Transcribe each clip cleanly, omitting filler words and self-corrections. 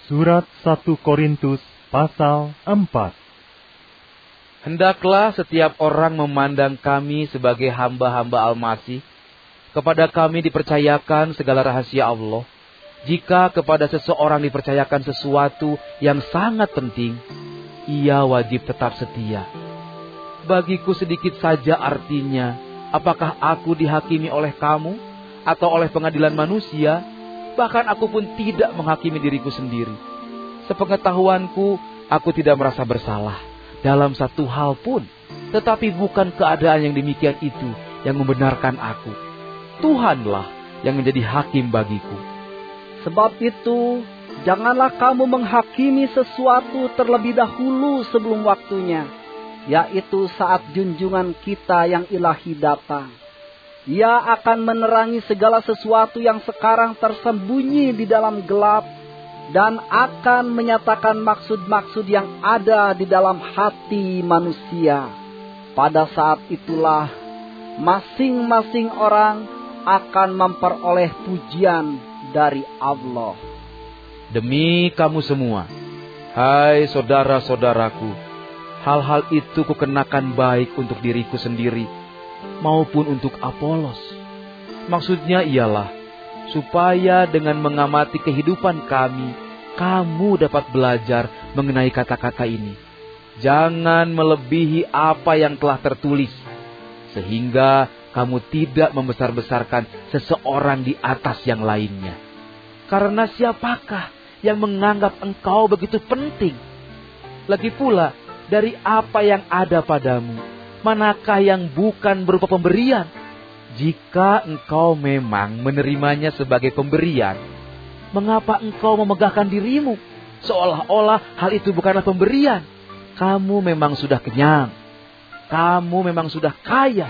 Surat 1 Korintus pasal 4. Hendaklah setiap orang memandang kami sebagai hamba-hamba Al-Masih. Kepada kami dipercayakan segala rahasia Allah. Jika kepada seseorang dipercayakan sesuatu yang sangat penting, ia wajib tetap setia. Bagiku sedikit saja artinya, apakah aku dihakimi oleh kamu atau oleh pengadilan manusia? Bahkan aku pun tidak menghakimi diriku sendiri. Sepengetahuanku, aku tidak merasa bersalah dalam satu hal pun. Tetapi bukan keadaan yang demikian itu yang membenarkan aku. Tuhanlah yang menjadi hakim bagiku. Sebab itu, janganlah kamu menghakimi sesuatu terlebih dahulu sebelum waktunya, yaitu saat junjungan kita yang ilahi datang. Ia akan menerangi segala sesuatu yang sekarang tersembunyi di dalam gelap dan akan menyatakan maksud-maksud yang ada di dalam hati manusia. Pada saat itulah masing-masing orang akan memperoleh pujian dari Allah. Demi kamu semua, hai saudara-saudaraku, hal-hal itu kukenakan baik untuk diriku sendiri maupun untuk Apolos. Maksudnya ialah supaya dengan mengamati kehidupan kami, kamu dapat belajar mengenai kata-kata ini. Jangan melebihi apa yang telah tertulis, sehingga kamu tidak membesar-besarkan seseorang di atas yang lainnya. Karena siapakah yang menganggap engkau begitu penting? Lagi pula, dari apa yang ada padamu, manakah yang bukan berupa pemberian? Jika engkau memang menerimanya sebagai pemberian, mengapa engkau memegahkan dirimu seolah-olah hal itu bukanlah pemberian? Kamu memang sudah kenyang. Kamu memang sudah kaya.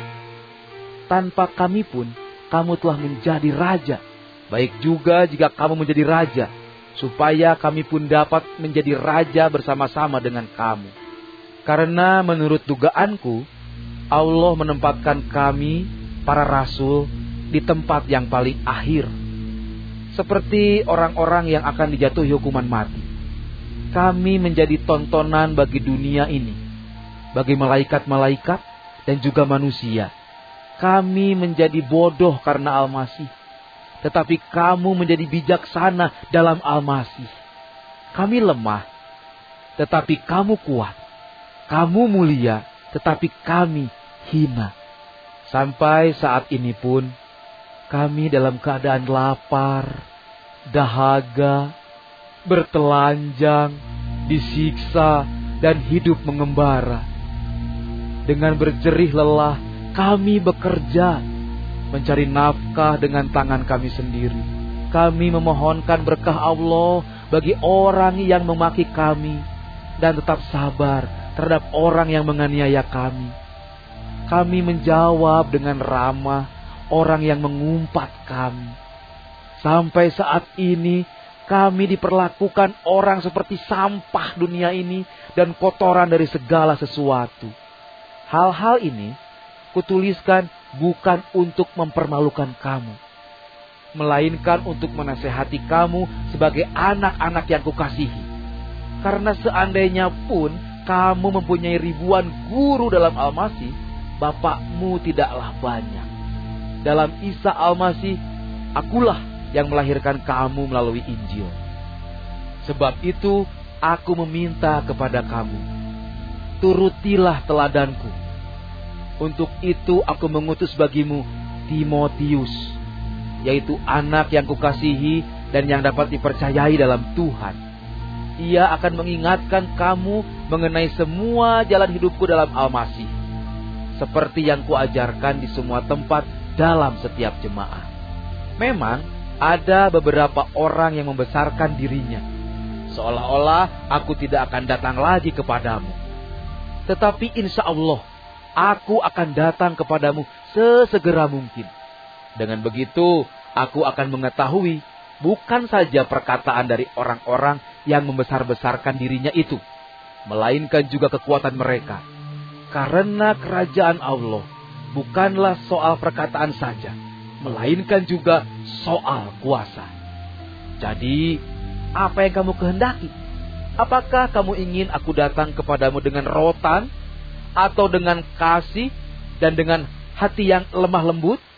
Tanpa kami pun, kamu telah menjadi raja. Baik juga jika kamu menjadi raja, supaya kami pun dapat menjadi raja bersama-sama dengan kamu. Karena menurut dugaanku, Allah menempatkan kami, para rasul, di tempat yang paling akhir. Seperti orang-orang yang akan dijatuhi hukuman mati. Kami menjadi tontonan bagi dunia ini, bagi malaikat-malaikat dan juga manusia. Kami menjadi bodoh karena Al-Masih, tetapi kamu menjadi bijaksana dalam Al-Masih. Kami lemah, tetapi kamu kuat. Kamu mulia, tetapi kami hina. Sampai saat ini pun, kami dalam keadaan lapar, dahaga, bertelanjang, disiksa, dan hidup mengembara. Dengan berjerih lelah, kami bekerja, mencari nafkah dengan tangan kami sendiri. Kami memohonkan berkah Allah bagi orang yang memaki kami, dan tetap sabar terhadap orang yang menganiaya kami. Kami menjawab dengan ramah orang yang mengumpat kami. Sampai saat ini kami diperlakukan orang seperti sampah dunia ini dan kotoran dari segala sesuatu. Hal-hal ini kutuliskan bukan untuk mempermalukan kamu, melainkan untuk menasehati kamu sebagai anak-anak yang kukasihi. Karena seandainya pun kamu mempunyai ribuan guru dalam Al-Masih, bapakmu tidaklah banyak. Dalam Isa Al-Masih, akulah yang melahirkan kamu melalui Injil. Sebab itu, aku meminta kepada kamu, turutilah teladanku. Untuk itu aku mengutus bagimu Timotius, yaitu anak yang kukasihi dan yang dapat dipercayai dalam Tuhan. Ia akan mengingatkan kamu mengenai semua jalan hidupku dalam Al-Masih, seperti yang kuajarkan di semua tempat dalam setiap jemaah. Memang ada beberapa orang yang membesarkan dirinya, seolah-olah aku tidak akan datang lagi kepadamu. Tetapi insya Allah, aku akan datang kepadamu sesegera mungkin. Dengan begitu, aku akan mengetahui bukan saja perkataan dari orang-orang yang membesar-besarkan dirinya itu, melainkan juga kekuatan mereka. Karena kerajaan Allah bukanlah soal perkataan saja, melainkan juga soal kuasa. Jadi, apa yang kamu kehendaki? Apakah kamu ingin aku datang kepadamu dengan rotan, atau dengan kasih dan dengan hati yang lemah lembut?